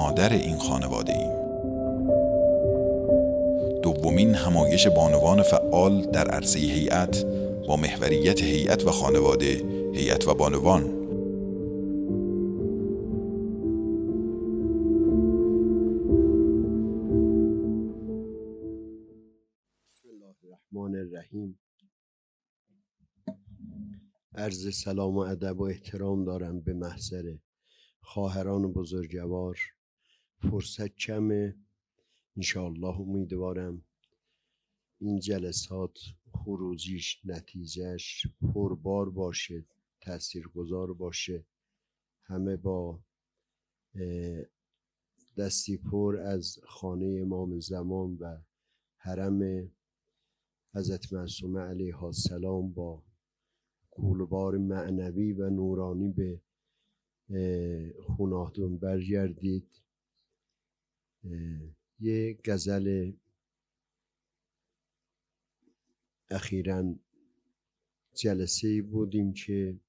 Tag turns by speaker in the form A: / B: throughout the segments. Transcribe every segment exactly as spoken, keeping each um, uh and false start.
A: مادر این خانواده ایم. دومین همایش بانوان فعال در عرصه هیئت با محوریت هیئت و خانواده، هیئت و بانوان.
B: بسم الله الرحمن الرحیم. عرض سلام و ادب و احترام دارم به محضر خواهران بزرگوار. فرصت کمه، انشاءالله امیدوارم این جلسات خروجیش نتیجهش پربار باشه، تاثیرگذار باشه، همه با دستی پر از خانه امام زمان و حرم حضرت معصومه علیها السلام با گولبار معنوی و نورانی به خونه‌تون برگردید. یه غزل اخیراً جلسه بودیم که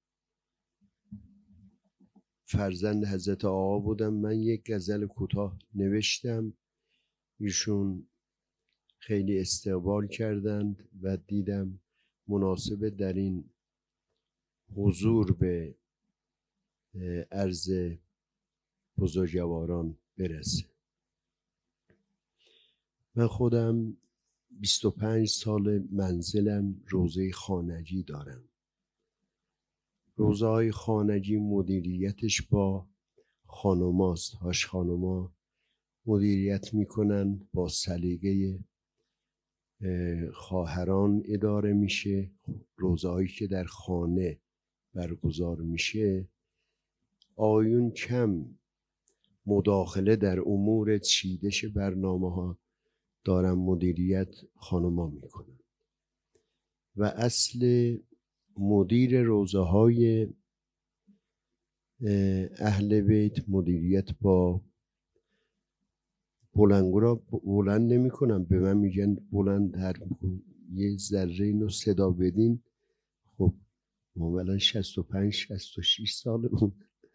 B: فرزند حضرت آقا بودم، من یک غزل کوتاه نوشتم، ایشون خیلی استقبال کردند و دیدم مناسبه در این حضور به عرض بزرگواران برسه. من خودم بیست و پنج سال منزلم روضه خانجی دارم. روضه های خانجی مدیریتش با خانماست، هاش خانما مدیریت میکنن، با سلیقه خواهران اداره میشه. روضه هایی که در خانه برگزار میشه آیون کم مداخله در امور چیدش برنامه ها دارن، مدیریت خانما میکنن و اصل مدیر روضه های اهل بیت مدیریت با بلندگو را بلند نمی کنم، به من میگن بلند هر یه ذره اینو صدا بدین. خب معمولا شصت و پنج شصت و شش سالمون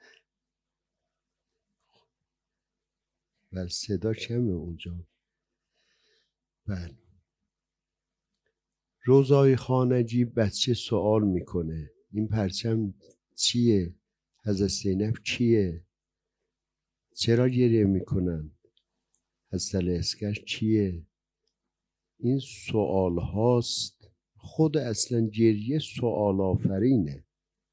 B: و صدا کمه اونجا. بله، روضه خانجی بچه سوال میکنه این پرچم چیه؟ حضرت زینب کیه؟ چرا گریه میکنن؟ حضرت العسکر کیه؟ این سوال هاست. خود اصلا گریه سوال آفرینه.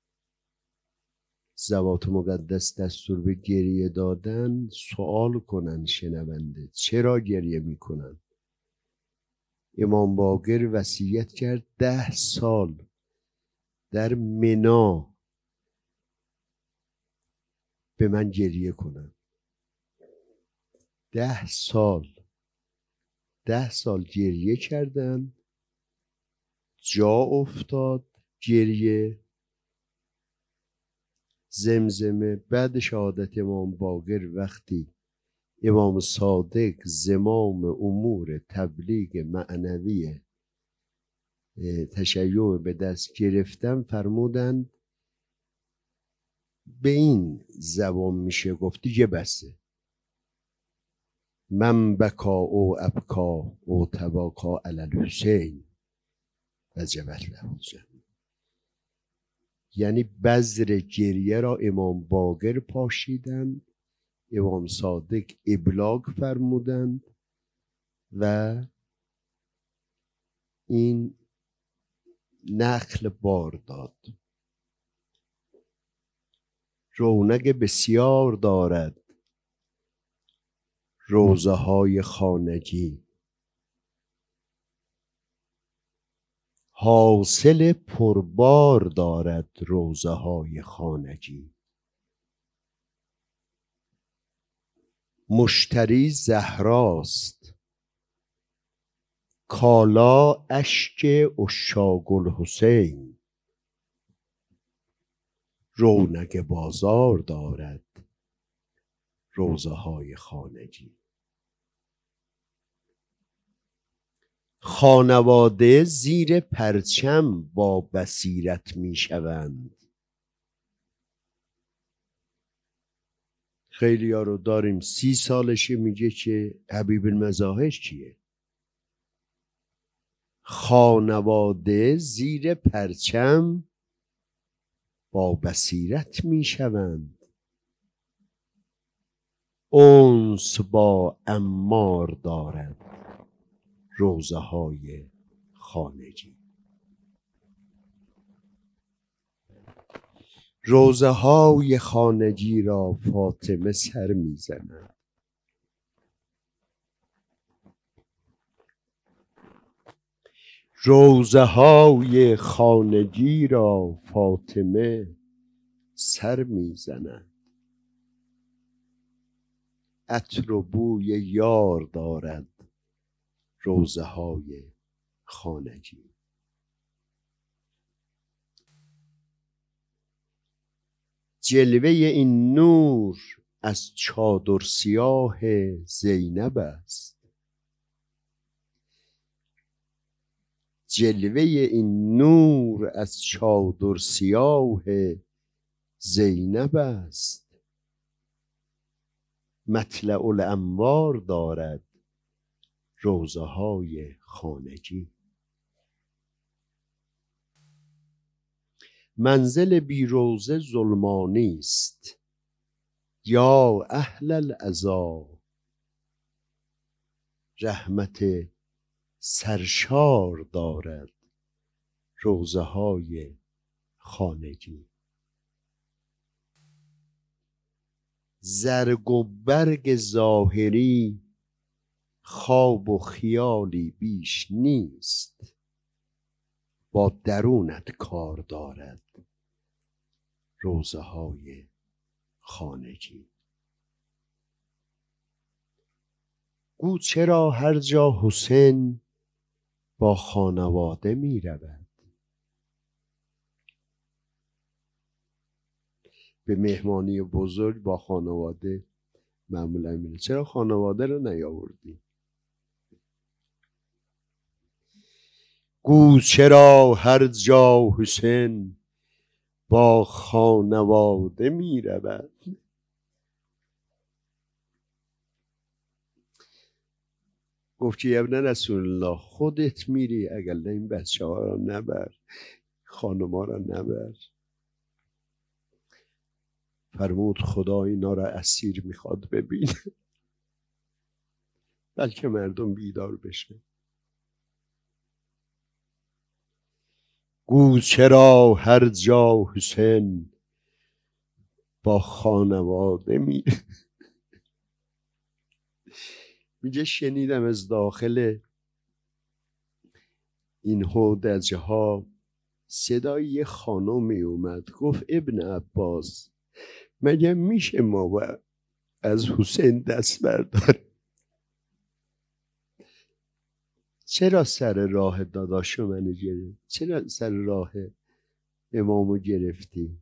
B: زوات مقدس دستور به گریه دادن، سوال کنن شنونده چرا گریه میکنن. امام باقر وصیت کرد ده سال در منا به من گریه کنن. ده سال ده سال گریه کردن، جا افتاد گریه. زمزمه بعد شهادت امام باقر وقتی امام صادق زمام امور تبلیغ معنوی تشیع به دست گرفتن، فرمودند به این زبان میشه گفت دیگه بسه. من بکا او ابکا او تباکا علی الحسین وجبت له الجنه. یعنی بذر گریه را امام باقر پاشیدند، امام صادق ابلاغ فرمودند و این نخل بار داد. رونق بسیار دارد روضه های خانگی، حاصل پربار دارد روضه های خانگی. مشتری زهراست، کالا اشک عشاق الحسین. رونق بازار دارد روضه های خانگی. خانواده زیر پرچم با بصیرت می شوند. خیلی ها رو داریم سی سالشه میگه که حبیب المظاهر کیه؟ خانواده زیر پرچم با بصیرت میشوند، انس با عمار دارد روضه های خانگی. روضه های خانگی را فاطمه سر میزند. روضه های خانگی را فاطمه سر میزند. عطر و بوی یار دارد روضه های خانگی. جلوه این نور از چادر سیاه زینب است. جلوه این نور از چادر سیاه زینب است. مطلع الانوار دارد روضه های خانگی. منزل بی روضه ظلمانی است، یا اهل العزا رحمت سرشار دارد روضه های خانگی. زرگ و برگ ظاهری خواب و خیالی بیش نیست، با درونت کار دارد روضه های خانگی. گو چرا هر جا حسین با خانواده می رود؟ به مهمانی بزرگ با خانواده معمولا میره. چرا خانواده رو نیاوردی؟ گو چرا هر جا حسین با خانواده می رود؟ گفت که ابن رسول الله خودت میری، اگر نه این بچه ها را نبر، خانم ها را نبر. فرمود خدا اینا را اسیر میخواد ببینه بلکه مردم بیدار بشه. گو چرا هر جا حسین با خانواده میره. میگه شنیدم از داخل این هودجه ها صدای یه خانمی اومد، گفت ابن عباس مگه میشه ما و از حسین دست برداریم؟ چرا سر راه داداشو منو گرفت؟ چرا سر راه امامو گرفتی؟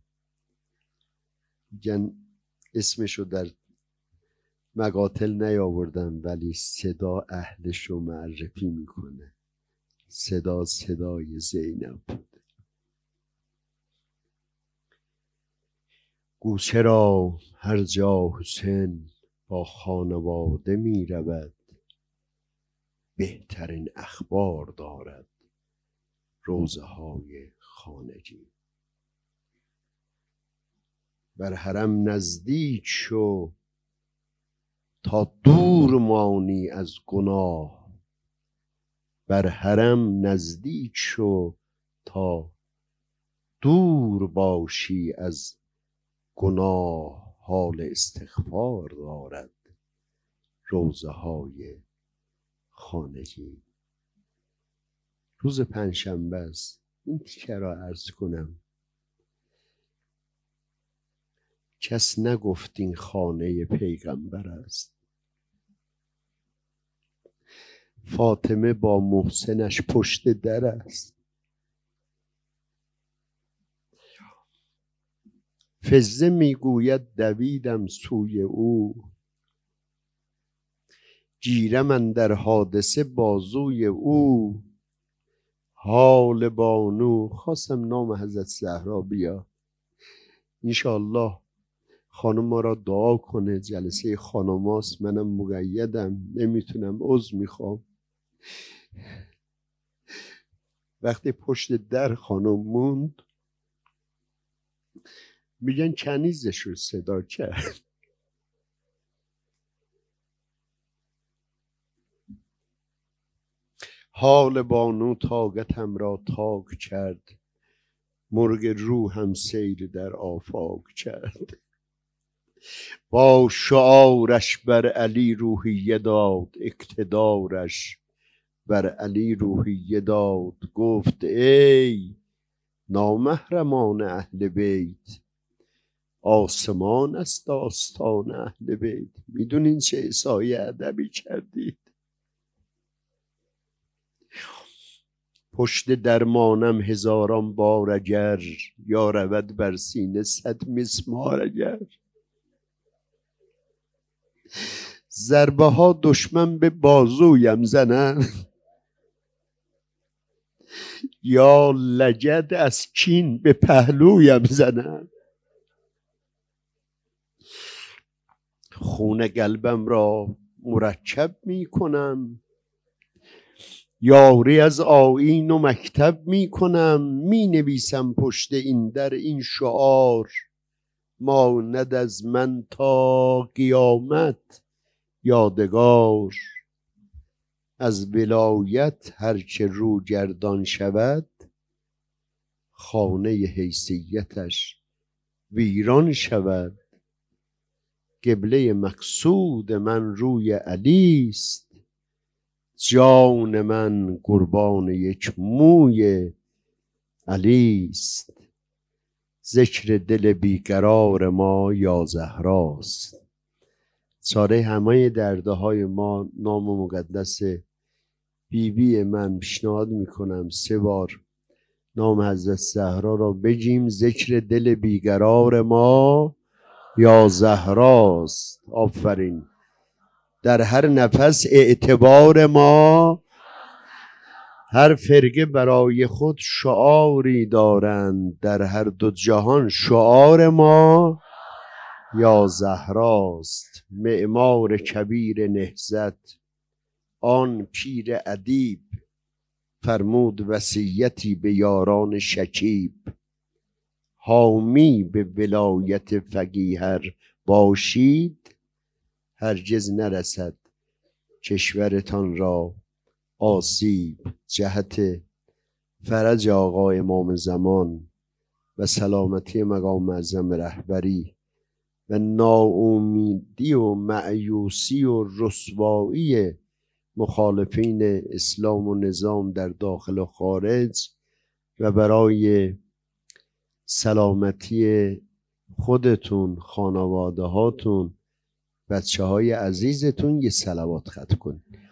B: میگن اسمشو در مقاتل نیاوردن ولی صدا اهلشو معرفی میکنه. صدا صدای زینب بود. گو چرا هر جا حسین با خانواده می رود، بهترین اخبار دارد روضه های خانگی. بر حرم نزدیک شو تا دور مانی از گناه، بر حرم نزدیک شو تا دور باشی از گناه. حال استغفار دارد روضه های خانگی. روز پنجشنبه است. این تیکه را عرض کنم. کس نگفت این خانه پیغمبر است. فاطمه با محسنش پشت در است. فزه میگوید دویدم سوی او، گیرم اندر حادثه بازوی او. حال بانو، خواستم نام حضرت زهرا بیا انشاءالله خانم ما را دعا کنه. جلسه خانماست، منم مقیدم، نمیتونم، عذر میخوام. وقتی پشت در خانم موند میگن کنیزش رو صدا کرد. حال بانو طاقتم را تاک کرد، مرغ روحم سیر در آفاق کرد. با شعارش بر علی روحیه داد، اقتدارش بر علی روحیه داد. گفت ای نامحرمان اهل بیت، آسمان است آستان اهل بیت. میدونین چه احصای ادبی کردید؟ پشت درمانم هزاران بار اگر، یا رود بر سینه صد مسمار اگر. ضربه ها دشمن به بازویم زنن، یا لگد از کین به پهلویم زنن. خون قلبم را مرکب می کنم، یاری از آیین و مکتب می کنم. می نویسم پشت این در این شعار، ماند از من تا قیامت یادگار. از ولایت هر که رو گردان شود، خانه حیثیتش ویران شود. قبله مقصود من روی علی است، جان من قربان یک موی علی است. ذکر دل بیقرار ما یا زهراست. چاره همه درده های ما نام مقدس بی بی من پیشنهاد میکنم سه بار نام حضرت زهرا را بگیم. ذکر دل بیقرار ما یا زهراست. آفرین. در هر نفس اعتبار ما، هر فرقه برای خود شعاری دارند. در هر دو جهان شعار ما یا زهراست. معمار کبیر نهضت آن پیر ادیب، فرمود وصیتی به یاران شکیب. حامی به ولایت فقیهر باشید، هرگز نرسد کشورتان را آسیب. جهت فرج آقا امام زمان و سلامتی مقام معظم رهبری و ناامیدی و مایوسی و رسوایی مخالفین اسلام و نظام در داخل و خارج، و برای سلامتی خودتون، خانواده هاتون، بچه های عزیزتون یه صلوات ختم کنید.